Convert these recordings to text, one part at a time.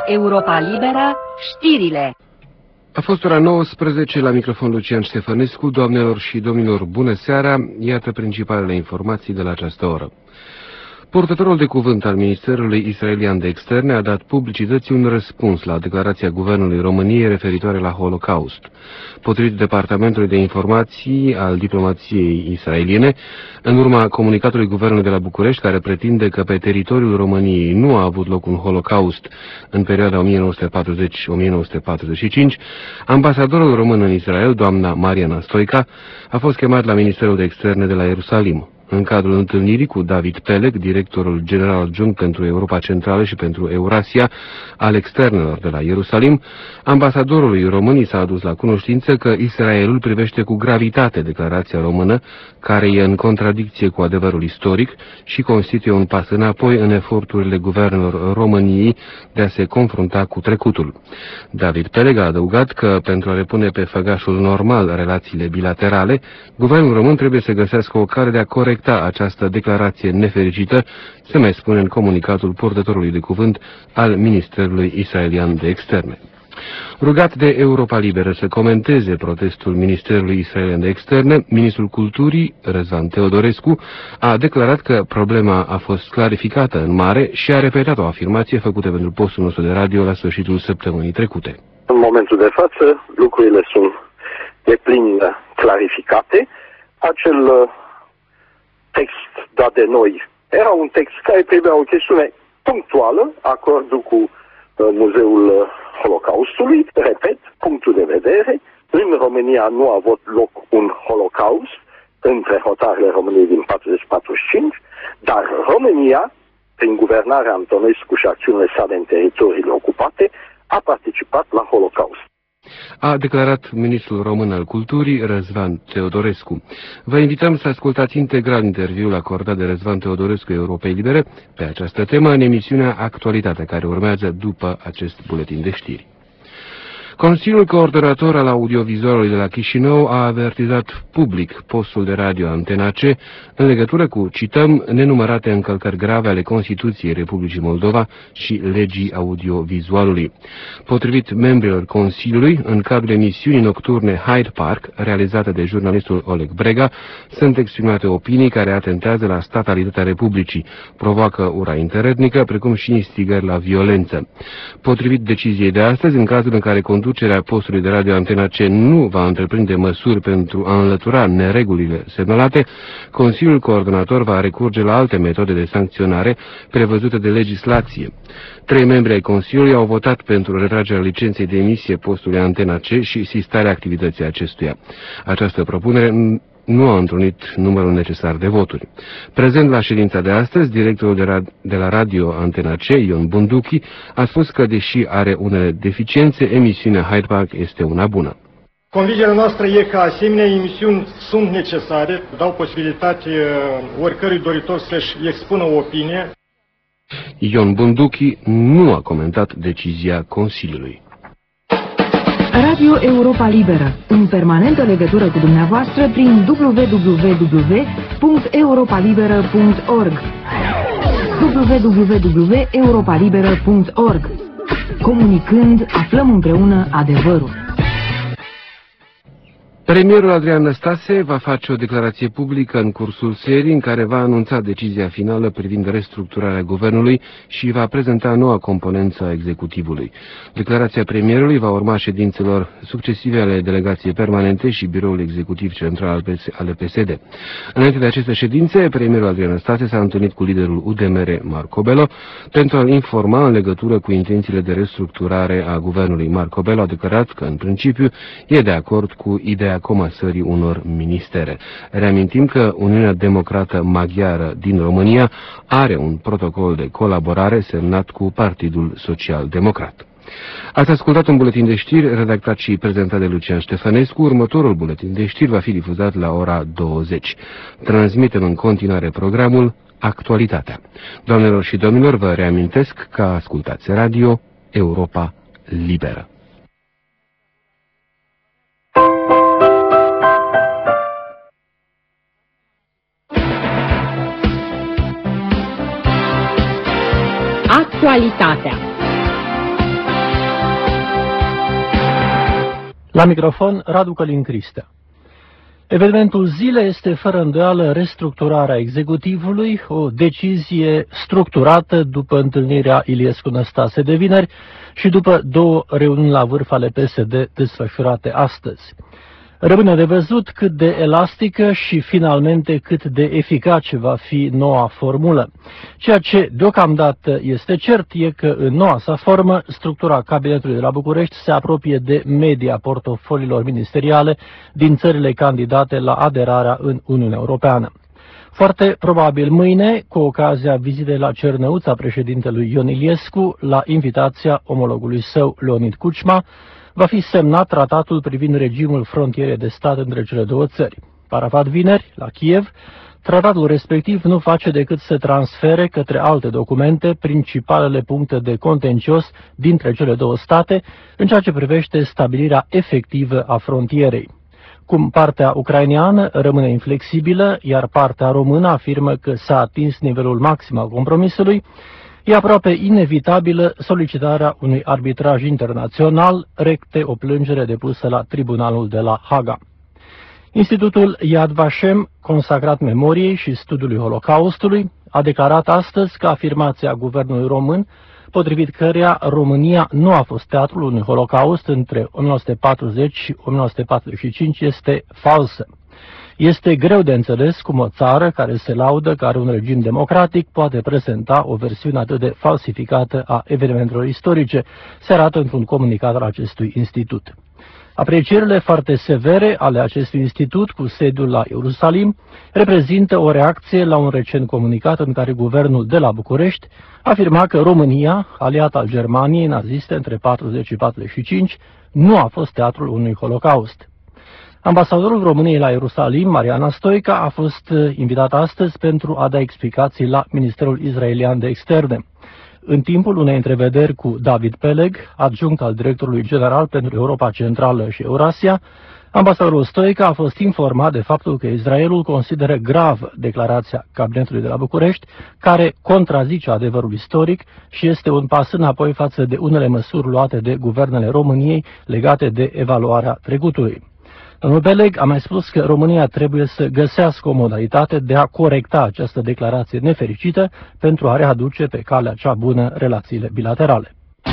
Europa Liberă, știrile. A fost ora 19, la microfon Lucian Ștefănescu. Doamnelor și domnilor, bună seara! Iată principalele informații de la această oră. Purtătorul de cuvânt al Ministerului Israelian de Externe a dat publicității un răspuns la declarația Guvernului României referitoare la Holocaust. Potrivit Departamentului de Informații al Diplomației Israeliene, în urma comunicatului Guvernului de la București, care pretinde că pe teritoriul României nu a avut loc un Holocaust în perioada 1940-1945, ambasadorul român în Israel, doamna Mariana Stoica, a fost chemat la Ministerul de Externe de la Ierusalim. În cadrul întâlnirii cu David Peleg, directorul general adjunct pentru Europa Centrală și pentru Eurasia al externelor de la Ierusalim, ambasadorului României s-a adus la cunoștință că Israelul privește cu gravitate declarația română, care e în contradicție cu adevărul istoric și constituie un pas înapoi în eforturile guvernelor României de a se confrunta cu trecutul. David Peleg a adăugat că, pentru a repune pe făgașul normal relațiile bilaterale, guvernul român trebuie să găsească o cale de a corecta această declarație nefericită, se mai spune în comunicatul purtătorului de cuvânt al Ministerului Israelian de Externe. Rugat de Europa Liberă să comenteze protestul Ministerului Israelian de Externe, ministrul Culturii, Răzvan Teodorescu, a declarat că problema a fost clarificată în mare și a repetat o afirmație făcută pentru postul nostru de radio la sfârșitul săptămânii trecute. În momentul de față, lucrurile sunt deplin clarificate. Acel text dat de noi era un text care privea o chestiune punctuală, acordul cu Muzeul Holocaustului. Repet, punctul de vedere, în România nu a avut loc un holocaust între hotarele României din 40-45, dar România, prin guvernarea Antonescu și acțiunile sale în teritoriile ocupate, a participat la holocaust. A declarat ministrul român al culturii, Răzvan Teodorescu. Vă invităm să ascultați integral interviul acordat de Răzvan Teodorescu Europei Libere pe această temă în emisiunea Actualitatea, care urmează după acest buletin de știri. Consiliul Coordonator al Audiovizualului de la Chișinău a avertizat public postul de radio Antena C în legătură cu, cităm, nenumărate încălcări grave ale Constituției Republicii Moldova și legii audiovizualului. Potrivit membrilor Consiliului, în cadrul emisiunii nocturne Hyde Park, realizată de jurnalistul Oleg Brega, sunt exprimate opinii care atentează la statalitatea Republicii, provoacă ura interetnică, precum și instigări la violență. Potrivit deciziei de astăzi, în cazul în care conducerea postului de radio Antena C nu va întreprinde măsuri pentru a înlătura neregulile semnalate, Consiliul Coordonator va recurge la alte metode de sancționare prevăzute de legislație. 3 membri ai Consiliului au votat pentru retragerea licenței de emisie postului Antena C și sistarea activității acestuia. Această propunere nu a întrunit numărul necesar de voturi. Prezent la ședința de astăzi, directorul de la radio Antena C, Ion Bunduchi, a spus că, deși are unele deficiențe, emisiunea Hyde Park este una bună. Convingerea noastră e că asemenea emisiuni sunt necesare, dau posibilitate oricărui doritor să-și expună o opinie. Ion Bunduchi nu a comentat decizia Consiliului. Radio Europa Liberă, în permanentă legătură cu dumneavoastră prin www.europalibera.org www.europalibera.org. Comunicând, aflăm împreună adevărul. Premierul Adrian Năstase va face o declarație publică în cursul serii în care va anunța decizia finală privind restructurarea guvernului și va prezenta noua componență a executivului. Declarația premierului va urma ședințelor succesive ale delegației permanente și biroul executiv central ale PSD. Înainte de aceste ședințe, premierul Adrian Năstase s-a întâlnit cu liderul UDMR, Marco Bello, pentru a-l informa în legătură cu intențiile de restructurare a guvernului. Marco Bello a declarat că, în principiu, e de acord cu ideea comasării unor ministere. Reamintim că Uniunea Democrată Maghiară din România are un protocol de colaborare semnat cu Partidul Social Democrat. Ați ascultat un buletin de știri redactat și prezentat de Lucian Ștefănescu. Următorul buletin de știri va fi difuzat la ora 20. Transmitem în continuare programul Actualitatea. Doamnelor și domnilor, vă reamintesc că ascultați Radio Europa Liberă. Actualitatea. La microfon, Radu Călin Cristea. Evenimentul zilei este fără îndoială restructurarea executivului, o decizie structurată după întâlnirea Iliescu-Năstase de vineri și după 2 reuniuni la vârf ale PSD desfășurate astăzi. Rămâne de văzut cât de elastică și finalmente cât de eficace va fi noua formulă. Ceea ce deocamdată este cert e că în noua sa formă, structura cabinetului de la București se apropie de media portofoliilor ministeriale din țările candidate la aderarea în Uniunea Europeană. Foarte probabil mâine, cu ocazia vizitei la Cernăuț a președintelui Ion Iliescu, la invitația omologului său Leonid Kuchma, va fi semnat tratatul privind regimul frontiere de stat între cele două țări. Parafat vineri, la Kiev, tratatul respectiv nu face decât să transfere către alte documente principalele puncte de contencios dintre cele două state în ceea ce privește stabilirea efectivă a frontierei. Cum partea ucraineană rămâne inflexibilă, iar partea română afirmă că s-a atins nivelul maxim al compromisului, e aproape inevitabilă solicitarea unui arbitraj internațional, recte o plângere depusă la tribunalul de la Haga. Institutul Yad Vashem, consacrat memoriei și studiului Holocaustului, a declarat astăzi că afirmația guvernului român, potrivit căreia România nu a fost teatrul unui Holocaust între 1940 și 1945, este falsă. Este greu de înțeles cum o țară care se laudă că are un regim democratic poate prezenta o versiune atât de falsificată a evenimentelor istorice, se arată într-un comunicat al acestui institut. Aprecierile foarte severe ale acestui institut, cu sediul la Ierusalim, reprezintă o reacție la un recent comunicat în care guvernul de la București afirma că România, aliat al Germaniei naziste între 40 și 45, nu a fost teatrul unui Holocaust. Ambasadorul României la Ierusalim, Mariana Stoica, a fost invitat astăzi pentru a da explicații la Ministerul Israelian de Externe. În timpul unei întrevederi cu David Peleg, adjunct al directorului general pentru Europa Centrală și Eurasia, ambasadorul Stoica a fost informat de faptul că Israelul consideră grav declarația cabinetului de la București, care contrazice adevărul istoric și este un pas înapoi față de unele măsuri luate de guvernele României legate de evaluarea trecutului. Domnul Peleg a mai spus că România trebuie să găsească o modalitate de a corecta această declarație nefericită pentru a readuce pe calea cea bună relațiile bilaterale.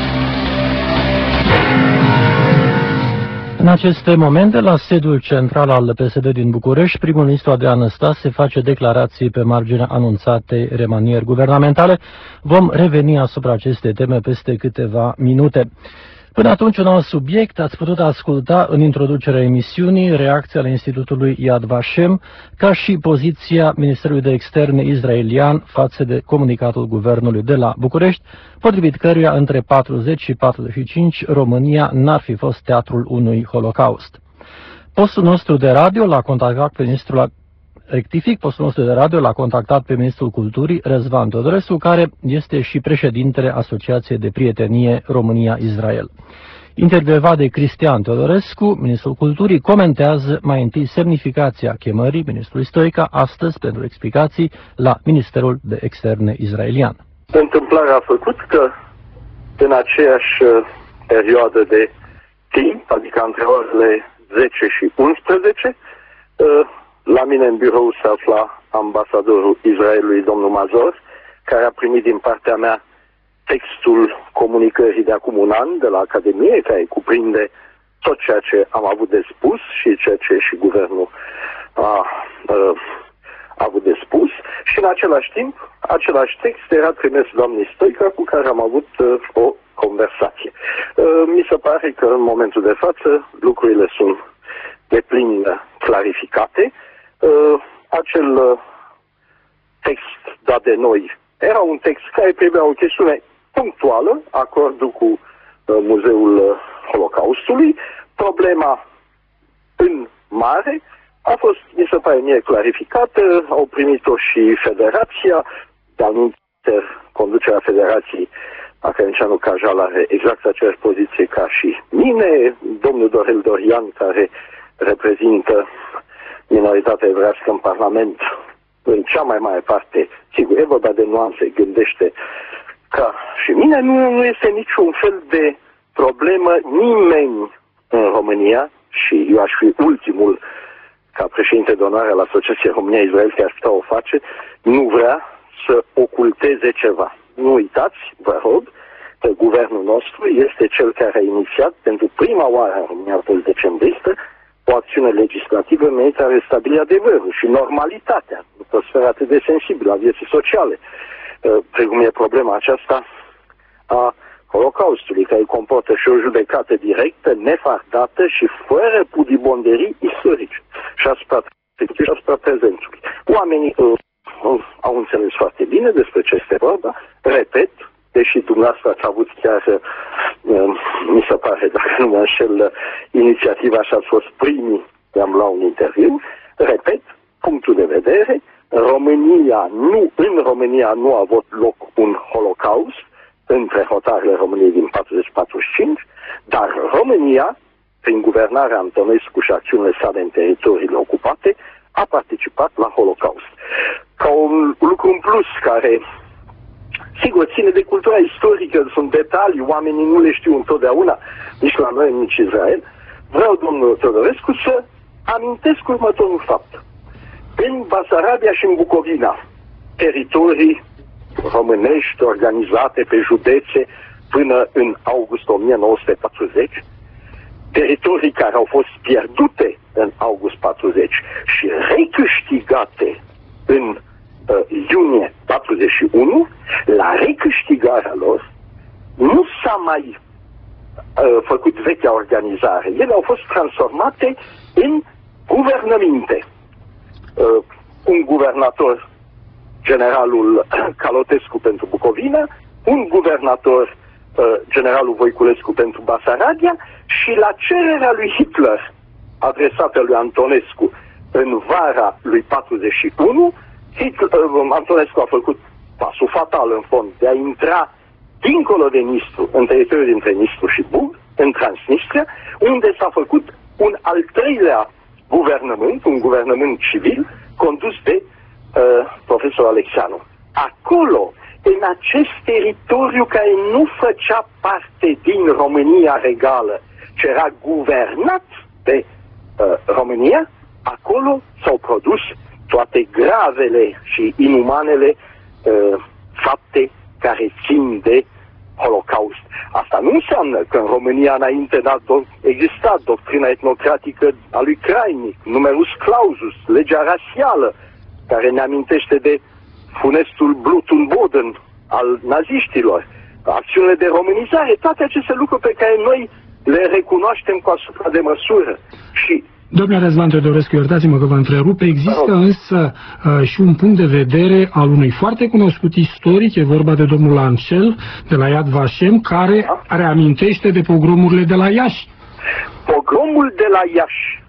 În aceste momente, la sediul central al PSD din București, primul ministru Adrian Năstase face declarații pe marginea anunțatei remanieri guvernamentale. Vom reveni asupra acestei teme peste câteva minute. Până atunci, un alt subiect, ați putut asculta în introducerea emisiunii reacția ale Institutului Yad Vashem, ca și poziția Ministerului de Externe israelian față de comunicatul guvernului de la București, potrivit căruia între 40 și 45 România n-ar fi fost teatrul unui Holocaust. Postul nostru de radio l-a contactat pe ministrul Postul nostru de radio l-a contactat pe ministrul Culturii, Răzvan Teodorescu, care este și președintele Asociației de Prietenie România-Israel. Intervievat de Cristian Teodorescu, ministrul Culturii comentează mai întâi semnificația chemării ministrului Stoica astăzi pentru explicații la Ministerul de Externe israelian. Întâmplarea a făcut că în aceeași perioadă de timp, adică între orele 10 și 11, la mine în birou se afla ambasadorul Israelului, domnul Mazor, care a primit din partea mea textul comunicării de acum un an de la Academie, care cuprinde tot ceea ce am avut de spus și ceea ce și guvernul a avut de spus. Și în același timp, același text era trimis doamnei Stoica, cu care am avut o conversație. Mi se pare că în momentul de față lucrurile sunt deplin clarificate. Acel text dat de noi era un text care privea o chestiune punctuală, acordul cu Muzeul Holocaustului. Problema în mare a fost, mi se pare mie, clarificată, au primit-o și Federația, dar nu conducerea Federației, Academicianu Cajal are exact aceeași poziție ca și mine, domnul Dorel Dorian, care reprezintă minoritatea evrească în Parlament, în cea mai mare parte, sigur, e vorba de nuanțe, gândește ca și mine, nu este niciun fel de problemă, nimeni în România, și eu aș fi ultimul ca președinte de onoare al Asociației România-Israel, care aș putea o face, nu vrea să oculteze ceva. Nu uitați, vă rog, că guvernul nostru este cel care a inițiat pentru prima oară în România post-decembristă o acțiune legislativă menită a restabili adevărul și normalitatea, într-o sferă atât de sensibilă a vieții sociale, precum e problema aceasta a Holocaustului, care comportă și o judecată directă, nefardată și fără pudibonderii istorice și asupra prezentului. Oamenii au înțeles foarte bine despre ce este vorba. Repet, deși dumneavoastră ați avut chiar, mi se pare, dacă nu mă înșel, inițiativa și ați fost primii de-am luat un interviu, repet, punctul de vedere, în România nu a avut loc un holocaust între hotarele României din 40-45, dar România, prin guvernarea Antonescu și acțiunile sale în teritoriile ocupate, a participat la holocaust. Ca un lucru în plus care, sigur, ține de cultura istorică, sunt detalii, oamenii nu le știu întotdeauna, nici la noi, nici Israel, vreau, domnul Teodorescu, să amintesc următorul fapt. În Basarabia și în Bucovina, teritorii românești organizate pe județe până în august 1940, teritorii care au fost pierdute în august 40 și recâștigate în iunie 41, la recâștigarea lor nu s-a mai făcut vechea organizare. Ele au fost transformate în guvernăminte. Un guvernator, generalul Calotescu pentru Bucovina, un guvernator, generalul Voiculescu pentru Basarabia, și la cererea lui Hitler, adresată lui Antonescu în vara lui 41, Antonescu a făcut pasul fatal în fond de a intra dincolo de Nistru, în teritoriul dintre Nistru și Bug, în Transnistria, unde s-a făcut un al treilea guvernământ, un guvernământ civil, condus de profesor Alexanu. Acolo, în acest teritoriu care nu făcea parte din România regală, ce era guvernat de România, acolo s-au produs toate gravele și inumanele fapte care țin de Holocaust. Asta nu înseamnă că în România înainte n-a existat doctrina etnocratică a lui Crainic, numerus clausus, legea rasială, care ne amintește de funestul Blutenboden al naziștilor, acțiunile de românizare, toate aceste lucruri pe care noi le recunoaștem cu asupra de măsură. Și domnule Răzvan Teodorescu, iertați-mă că vă întrerup, există însă și un punct de vedere al unui foarte cunoscut istoric, e vorba de domnul Ancel, de la Yad Vashem, care reamintește de pogromurile de la Iași. Pogromul de la Iași,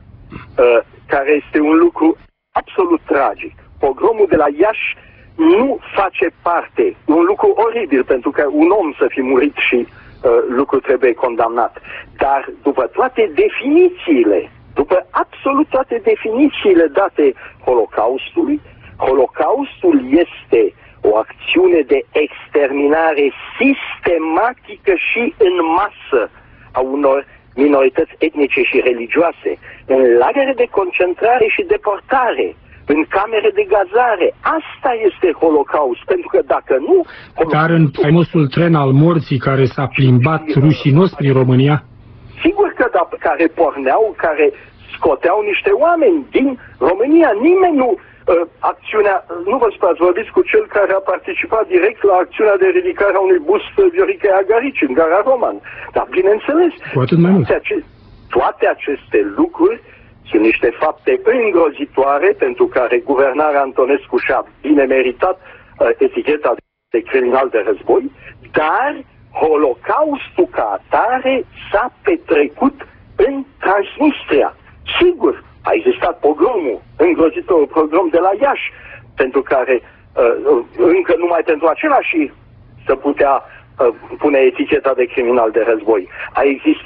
care este un lucru absolut tragic. Pogromul de la Iași nu face parte, un lucru oribil, pentru că un om să fi murit și lucru trebuie condamnat. Dar după toate definițiile, după absolut toate definițiile date Holocaustului, Holocaustul este o acțiune de exterminare sistematică și în masă a unor minorități etnice și religioase, în lagăre de concentrare și deportare, în camere de gazare. Asta este Holocaust, pentru că dacă nu... Dar în faimosul tren al morții care s-a plimbat rușinos prin România? Sigur că da, care porneau, care scoteau niște oameni din România. Nimeni nu... acțiunea, nu vă spune, vorbiți cu cel care a participat direct la acțiunea de ridicare a unui bust Viorica Agarici în Gara Roman. Dar bineînțeles, cu atât mai mult. Toate aceste lucruri sunt niște fapte îngrozitoare pentru care guvernarea Antonescu și-a bine meritat eticheta de criminal de război, dar Holocaustul ca atare s-a petrecut în Transnistria. Sigur, a existat pogromul, îngrozitor pogrom de la Iași, pentru care încă numai pentru același să putea pune eticheta de criminal de război. A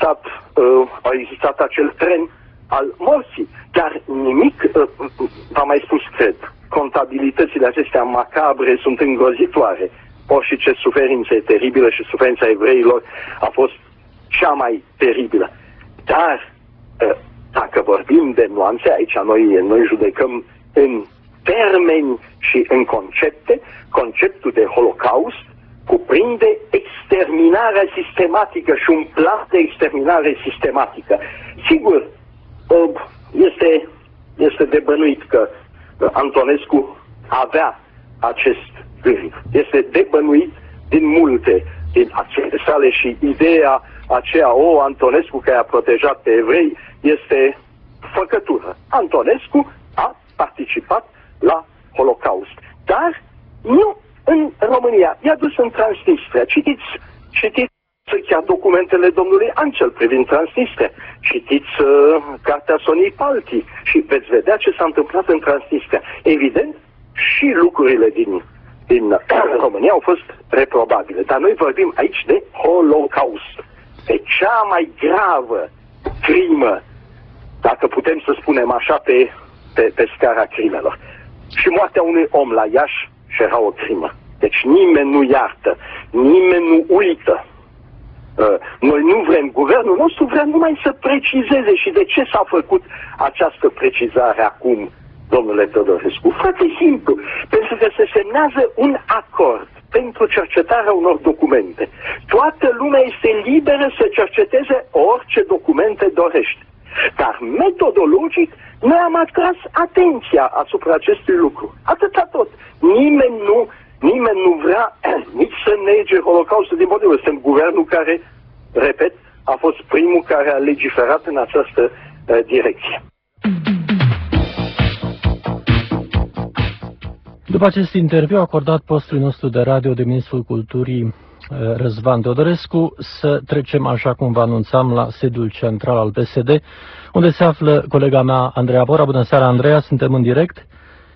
existat acel tren al morții, dar nimic, v-am mai spus, cred, contabilitățile acestea macabre sunt îngrozitoare. Orice ce suferință e teribilă și suferința evreilor a fost cea mai teribilă. Dar dacă vorbim de nuanțe, aici noi judecăm în termeni și în concepte. Conceptul de Holocaust cuprinde exterminarea sistematică și un plan de exterminare sistematică. Sigur, este de bănuit că Antonescu avea acest gând. Este de bănuit din multe din acțiunile sale și ideea aceea, Antonescu care a protejat pe evrei, este făcătură. Antonescu a participat la Holocaust. Dar nu în România. I-a dus în Transnistria. Citiți chiar documentele domnului Ancel privind Transnistria. Citiți cartea Sonii Palti și veți vedea ce s-a întâmplat în Transnistria. Evident, și lucrurile din România au fost reprobabile. Dar noi vorbim aici de Holocaust. De cea mai gravă crimă, dacă putem să spunem așa, pe scara crimelor. Și moartea unui om la Iași și era o crimă. Deci nimeni nu iartă, nimeni nu uită. Noi nu vrem, guvernul nostru vrea numai să precizeze. Și de ce s-a făcut această precizare acum, domnule Teodorescu? Foarte simplu, pentru că se semnează un acord pentru cercetarea unor documente. Toată lumea este liberă să cerceteze orice documente dorește. Dar metodologic, noi am atras atenția asupra acestui lucru. Atâta tot. Nimeni nu vrea nici să nege Holocaustul. Din motivul, suntem guvernul care, repet, a fost primul care a legiferat în această direcție. După acest interviu acordat postului nostru de radio de Ministrul Culturii Răzvan Teodorescu, să trecem, așa cum vă anunțam, la sediul central al PSD, unde se află colega mea, Andreea Bora. Bună seara, Andreea, suntem în direct.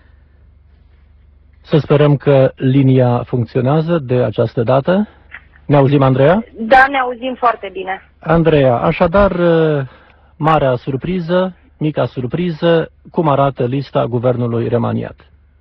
Să sperăm că linia funcționează de această dată. Ne auzim, Andreea? Da, ne auzim foarte bine. Andreea, așadar, marea surpriză, mica surpriză, cum arată lista guvernului remaniat?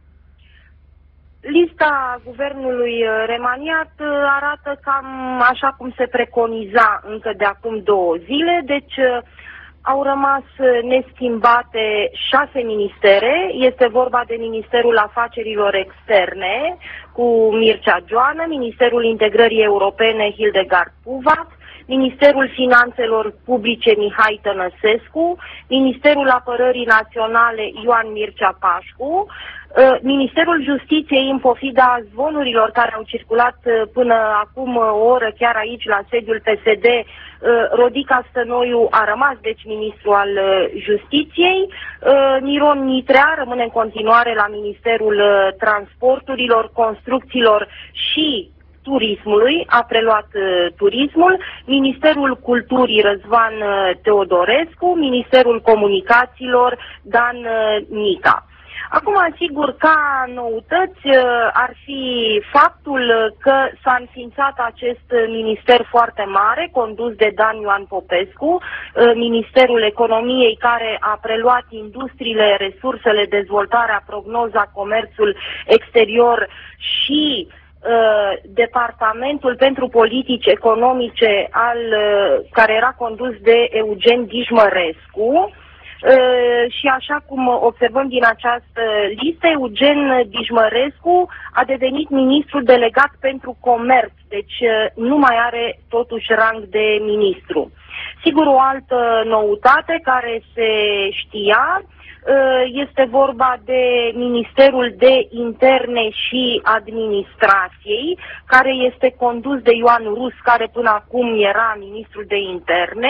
Lista guvernului remaniat arată cam așa cum se preconiza încă de acum 2 zile, deci au rămas neschimbate 6 ministere. Este vorba de Ministerul Afacerilor Externe cu Mircea Joană, Ministerul Integrării Europene Hildegard Puvac, Ministerul Finanțelor Publice Mihai Tănăsescu, Ministerul Apărării Naționale Ioan Mircea Pașcu, Ministerul Justiției, în pofida zvonurilor care au circulat până acum o oră chiar aici la sediul PSD, Rodica Stănoiu a rămas deci ministru al Justiției, Miron Mitrea rămâne în continuare la Ministerul Transporturilor, Construcțiilor și Turismului, a preluat turismul, Ministerul Culturii Răzvan Teodorescu, Ministerul Comunicațiilor Dan Nica. Acum, sigur, ca noutăți ar fi faptul că s-a înființat acest minister foarte mare, condus de Dan Ioan Popescu, Ministerul Economiei, care a preluat industriile, resursele, dezvoltarea, prognoza, comerțul exterior și Departamentul pentru Politici Economice, care era condus de Eugen Dijmărescu. Și așa cum observăm din această listă, Eugen Dijmărescu a devenit ministru delegat pentru comerț, deci nu mai are totuși rang de ministru. Sigur, o altă noutate care se știa este vorba de Ministerul de Interne și Administrației, care este condus de Ioan Rus, care până acum era ministrul de Interne,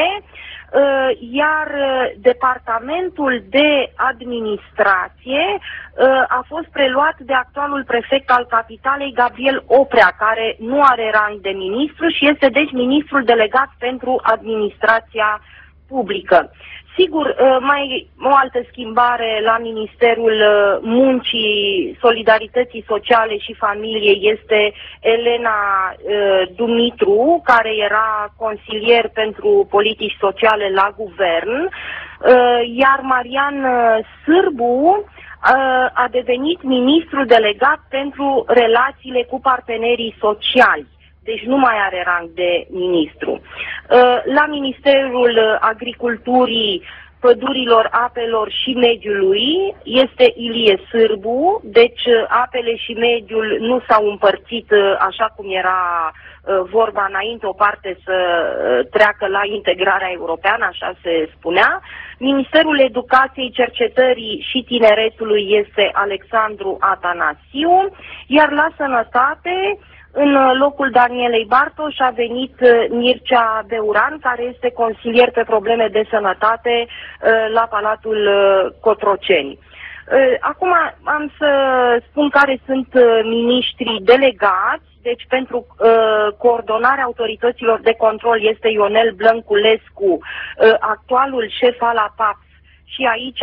iar Departamentul de Administrație a fost preluat de actualul prefect al Capitalei, Gabriel Oprea, care nu are rang de ministru și este deci ministrul delegat pentru administrația publică. Sigur, mai o altă schimbare la Ministerul Muncii, Solidarității Sociale și Familiei este Elena Dumitru, care era consilier pentru politici sociale la guvern, iar Marian Sârbu a devenit ministru delegat pentru relațiile cu partenerii sociali. deci nu mai are rang de ministru. La Ministerul Agriculturii, Pădurilor, Apelor și Mediului este Ilie Sârbu, deci apele și mediul nu s-au împărțit așa cum era vorba înainte, o parte să treacă la integrarea europeană, așa se spunea. Ministerul Educației, Cercetării și Tineretului este Alexandru Atanasiu, iar la Sănătate, în locul Danielei Bartoș a venit Mircea Beuran, care este consilier pe probleme de sănătate la Palatul Cotroceni. Acum am să spun care sunt miniștrii delegați. Deci pentru coordonarea autorităților de control este Ionel Blănculescu, actualul șef al APAPS, și aici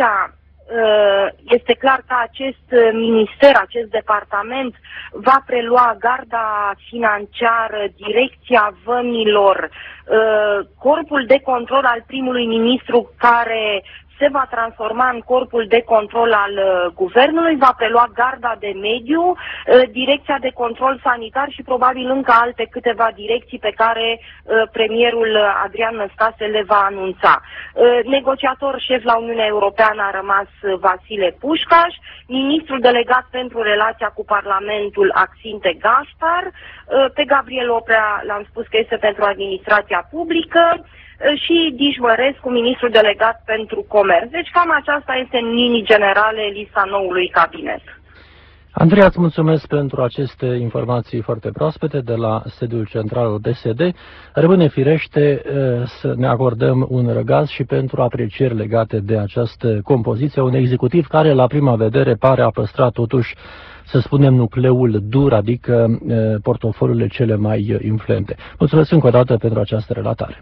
este clar că acest minister, acest departament va prelua garda financiară, direcția vămilor, corpul de control al primului ministru, care se va transforma în corpul de control al guvernului, va prelua garda de mediu, direcția de control sanitar și probabil încă alte câteva direcții pe care premierul Adrian Năstase le va anunța. Negociator șef la Uniunea Europeană a rămas Vasile Pușcaș, ministrul delegat pentru relația cu Parlamentul Axinte Gaspar, pe Gabriel Oprea l-am spus că este pentru administrația publică, și Dijmărescu, ministrul delegat pentru comerț. Deci cam aceasta este în linii generale lista noului cabinet. Andreea, îți mulțumesc pentru aceste informații foarte proaspete de la sediul central al PSD. Rămâne firește să ne acordăm un răgaz și pentru aprecieri legate de această compoziție, un executiv care la prima vedere pare a păstra totuși, să spunem, nucleul dur, adică portofoliile cele mai influente. Mulțumesc încă o dată pentru această relatare.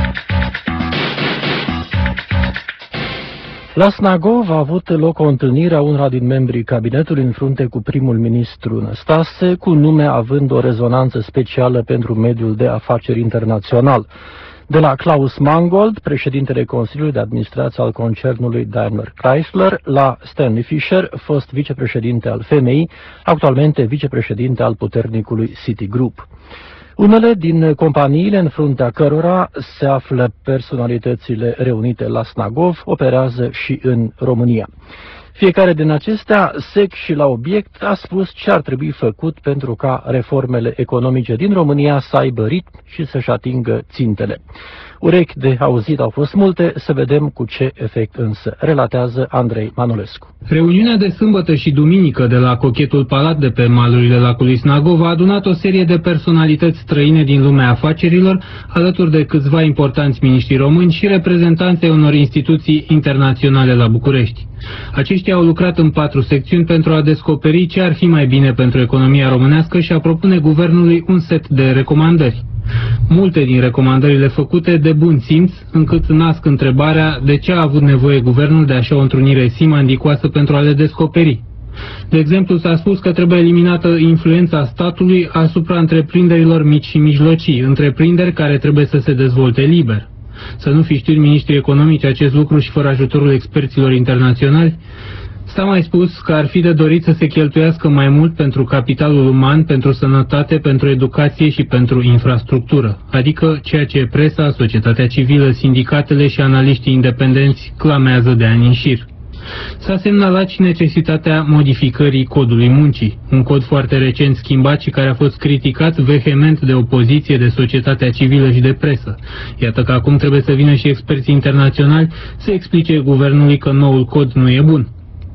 La Snagov a avut loc o întâlnire a unora din membrii cabinetului în frunte cu primul ministru Năstase, cu nume având o rezonanță specială pentru mediul de afaceri internațional. De la Klaus Mangold, președintele Consiliului de Administrație al concernului Daimler Chrysler, la Stanley Fischer, fost vicepreședinte al FMI, actualmente vicepreședinte al puternicului Citigroup. Unele din companiile în fruntea cărora se află personalitățile reunite la Snagov operează și în România. Fiecare din acestea, sec și la obiect, a spus ce ar trebui făcut pentru ca reformele economice din România să aibă ritm și să-și atingă țintele. Urechi de auzit au fost multe, să vedem cu ce efect însă, relatează Andrei Manolescu. Reuniunea de sâmbătă și duminică de la Cochetul Palat de pe malurile lacului Snagov a adunat o serie de personalități străine din lumea afacerilor, alături de câțiva importanți miniștri români și reprezentanții unor instituții internaționale la București. Aceștia au lucrat în 4 secțiuni pentru a descoperi ce ar fi mai bine pentru economia românească și a propune guvernului un set de recomandări. Multe din recomandările făcute de bun simț, încât nasc întrebarea de ce a avut nevoie guvernul de așa o întrunire simandicoasă pentru a le descoperi. De exemplu, s-a spus că trebuie eliminată influența statului asupra întreprinderilor mici și mijlocii, întreprinderi care trebuie să se dezvolte liber. Să nu fi știut miniștrii economici acest lucru și fără ajutorul experților internaționali? S-a mai spus că ar fi de dorit să se cheltuiască mai mult pentru capitalul uman, pentru sănătate, pentru educație și pentru infrastructură, adică ceea ce presa, societatea civilă, sindicatele și analiștii independenți clamează de ani în șir. S-a semnalat și necesitatea modificării codului muncii, un cod foarte recent schimbat și care a fost criticat vehement de opoziție, de societatea civilă și de presă. Iată că acum trebuie să vină și experții internaționali să explice guvernului că noul cod nu e bun.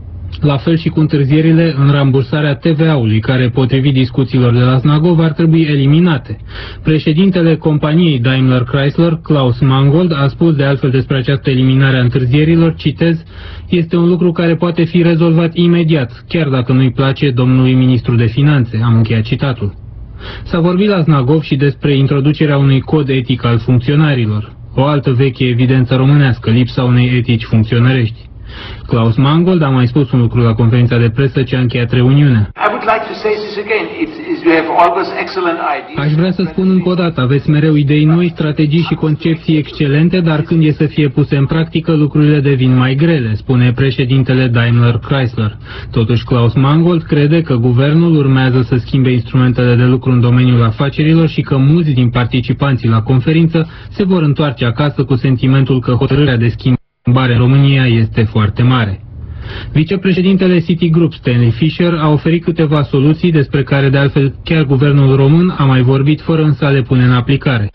La fel și cu întârzierile în rambursarea TVA-ului, care, potrivit discuțiilor de la Snagov, ar trebui eliminate. Președintele companiei Daimler Chrysler, Klaus Mangold, a spus de altfel despre această eliminare a întârzierilor, citez, este un lucru care poate fi rezolvat imediat, chiar dacă nu-i place domnului ministru de finanțe, am încheiat citatul. S-a vorbit la Snagov și despre introducerea unui cod etic al funcționarilor, o altă veche evidență românească, lipsa unei etici funcționărești. Klaus Mangold a mai spus un lucru la conferința de presă ce a încheiat reuniunea. Aș vrea să spun încă o dată, aveți mereu idei noi, strategii și concepții excelente, dar când e să fie puse în practică, lucrurile devin mai grele, spune președintele Daimler Chrysler. Totuși, Klaus Mangold crede că guvernul urmează să schimbe instrumentele de lucru în domeniul afacerilor și că mulți din participanții la conferință se vor întoarce acasă cu sentimentul că hotărârea de schimbare în România este foarte mare. Vicepreședintele Citigroup, Stanley Fischer, a oferit câteva soluții despre care, de altfel, chiar guvernul român a mai vorbit fără însă a le pune în aplicare.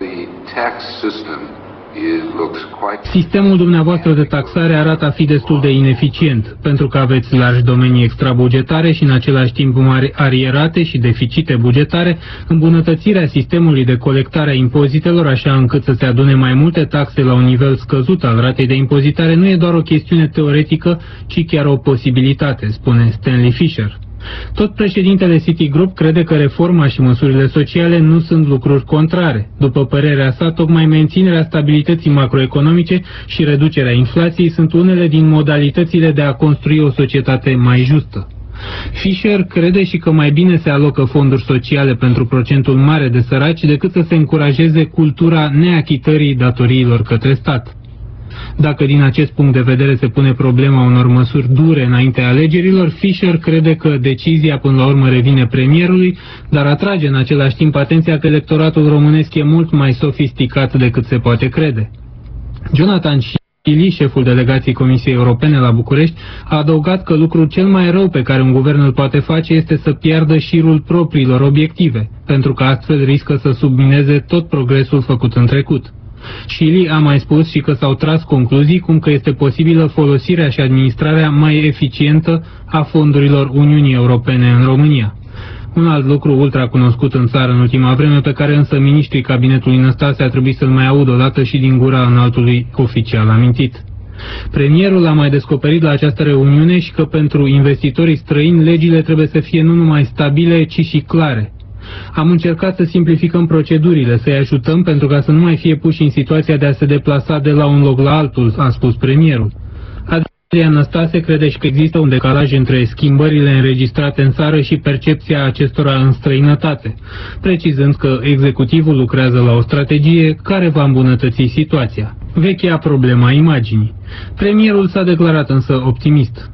Sistemul dumneavoastră de taxare arată a fi destul de ineficient, pentru că aveți largi domenii extrabugetare și în același timp mari arierate și deficite bugetare. Îmbunătățirea sistemului de colectare a impozitelor, așa încât să se adune mai multe taxe la un nivel scăzut al ratei de impozitare, nu e doar o chestiune teoretică, ci chiar o posibilitate, spune Stanley Fischer. Tot președintele Citigroup crede că reforma și măsurile sociale nu sunt lucruri contrare. După părerea sa, tocmai menținerea stabilității macroeconomice și reducerea inflației sunt unele din modalitățile de a construi o societate mai justă. Fischer crede și că mai bine se alocă fonduri sociale pentru procentul mare de săraci decât să se încurajeze cultura neachitării datoriilor către stat. Dacă din acest punct de vedere se pune problema unor măsuri dure înaintea alegerilor, Fischer crede că decizia până la urmă revine premierului, dar atrage în același timp atenția că electoratul românesc e mult mai sofisticat decât se poate crede. Jonathan Schily, șeful delegației Comisiei Europene la București, a adăugat că lucrul cel mai rău pe care un guvern îl poate face este să piardă șirul propriilor obiective, pentru că astfel riscă să submineze tot progresul făcut în trecut. Schily a mai spus și că s-au tras concluzii cum că este posibilă folosirea și administrarea mai eficientă a fondurilor Uniunii Europene în România. Un alt lucru ultra cunoscut în țară în ultima vreme, pe care însă miniștrii cabinetului Năstase a trebuit să-l mai audă odată și din gura înaltului oficial amintit. Premierul a mai descoperit la această reuniune și că pentru investitorii străini legile trebuie să fie nu numai stabile, ci și clare. Am încercat să simplificăm procedurile, să-i ajutăm pentru ca să nu mai fie puși în situația de a se deplasa de la un loc la altul, a spus premierul. Adrian Năstase crede și că există un decalaj între schimbările înregistrate în țară și percepția acestora în străinătate, precizând că executivul lucrează la o strategie care va îmbunătăți situația. Vechea problema imaginii. Premierul s-a declarat însă optimist.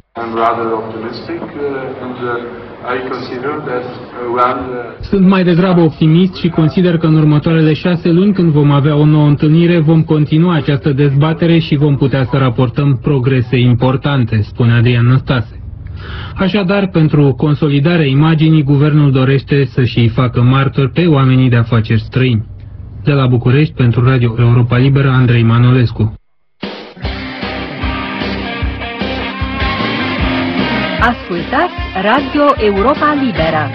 Sunt mai degrabă optimist și consider că în următoarele 6 luni, când vom avea o nouă întâlnire, vom continua această dezbatere și vom putea să raportăm progrese importante, spune Adrian Năstase. Așadar, pentru consolidarea imaginii, guvernul dorește să-și facă martori pe oamenii de afaceri străini. De la București, pentru Radio Europa Liberă, Andrei Manolescu. Ascultați Radio Europa Liberă.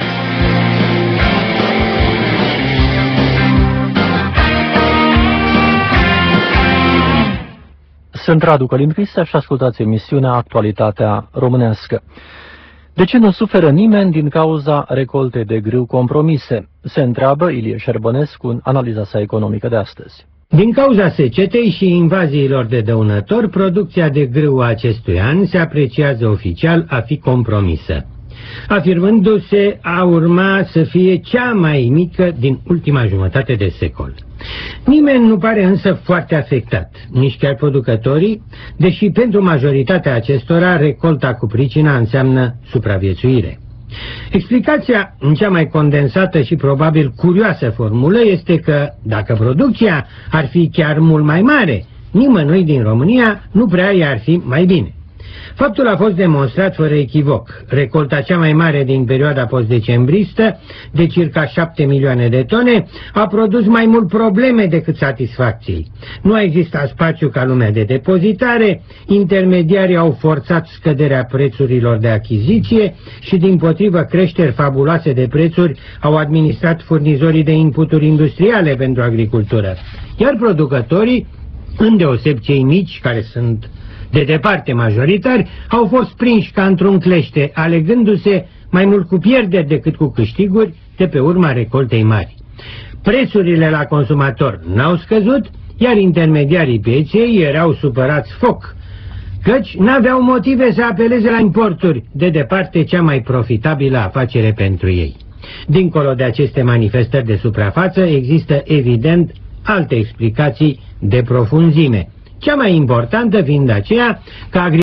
Sunt Radu Călin Cristea și ascultați emisiunea Actualitatea Românească. De ce nu suferă nimeni din cauza recoltei de grâu compromise? Se întreabă Ilie Șerbănescu în analiza sa economică de astăzi. Din cauza secetei și invaziilor de dăunători, producția de grâu acestui an se apreciază oficial a fi compromisă, afirmându-se a urma să fie cea mai mică din ultima jumătate de secol. Nimeni nu pare însă foarte afectat, nici chiar producătorii, deși pentru majoritatea acestora recolta cu pricina înseamnă supraviețuire. Explicația, în cea mai condensată și probabil curioasă formulă, este că, dacă producția ar fi chiar mult mai mare, nimănui din România nu prea i-ar fi mai bine. Faptul a fost demonstrat fără echivoc. Recolta cea mai mare din perioada post-decembristă, de circa 7 milioane de tone, a produs mai mult probleme decât satisfacții. Nu a existat spațiu ca lumea de depozitare, intermediarii au forțat scăderea prețurilor de achiziție și, dimpotrivă, creșteri fabuloase de prețuri au administrat furnizorii de inputuri industriale pentru agricultură. Iar producătorii, îndeoseb cei mici, care sunt de departe majoritari, au fost prinși ca într-un clește, alegându-se mai mult cu pierderi decât cu câștiguri de pe urma recoltei mari. Prețurile la consumator n-au scăzut, iar intermediarii pieței erau supărați foc, căci n-aveau motive să apeleze la importuri, de departe cea mai profitabilă afacere pentru ei. Dincolo de aceste manifestări de suprafață, există evident alte explicații de profunzime, cea mai importantă fiind aceea că